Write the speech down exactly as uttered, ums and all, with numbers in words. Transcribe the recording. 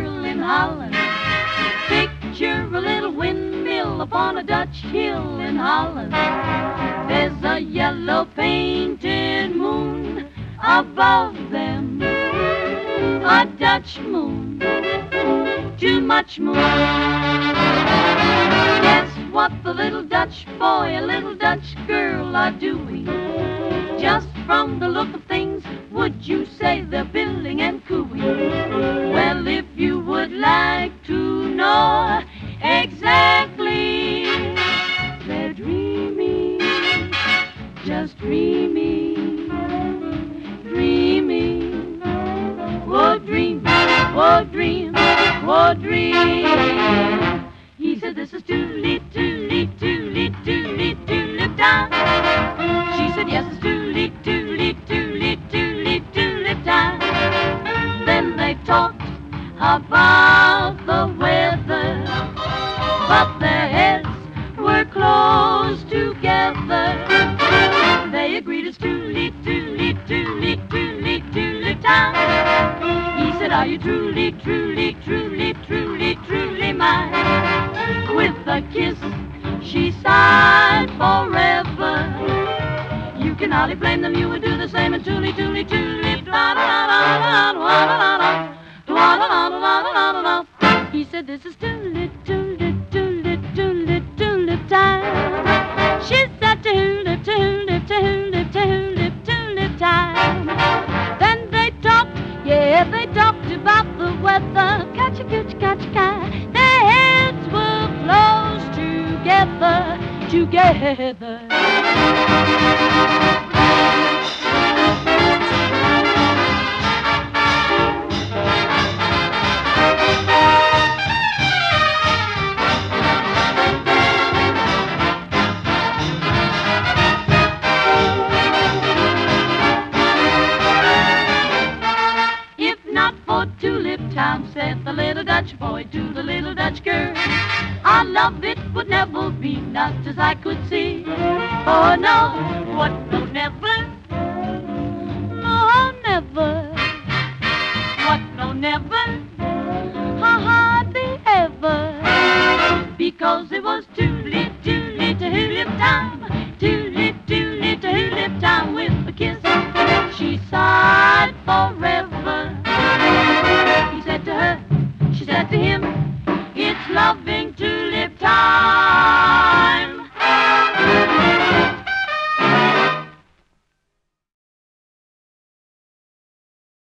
girl in Holland. Picture a little windmill upon a Dutch hill in Holland. There's a yellow painted moon above them, a Dutch moon, too much moon. Guess what the little Dutch boy and little Dutch girl are doing? Just from the look of things, would you say they're billing and cooing? Well, if you would like to know exactly, they're dreaming, just dreaming, dreaming, oh dream, oh dream, oh dream. He said this is tulip, tulip, tulip, tulip, tulip time. She said yes, it's tulip, tulip, tulip, tulip, tulip time. Then they talked about the weather, but their heads were close together. They agreed it's tulip, tulip, tulip, tulip, tulip time. He said, are you truly, truly, truly, truly, truly mine? With a kiss, she sighed forever. You can hardly blame them, you would do the same. And tulip, tulip, tulip, la la la la la la la la la la la la. He said, this is tulip, tulip, tulip, tulip, tulip time. She said, tulip, tulip, tulip, tulip, tulip time. Then they talked, yeah, they talked about the weather. Catcha, catcha, catcha, catcha. Their heads were close together, together. Tulip time, said the little Dutch boy to the little Dutch girl. Our love, it would never be, not as I could see. Oh no, what, no, never? No, never. What, no, never? Hardly ever. Because it was tulip, tulip, tulip time. Tulip, tulip, tulip time with a kiss. She sighed forever. He said to her, she said to him, it's loving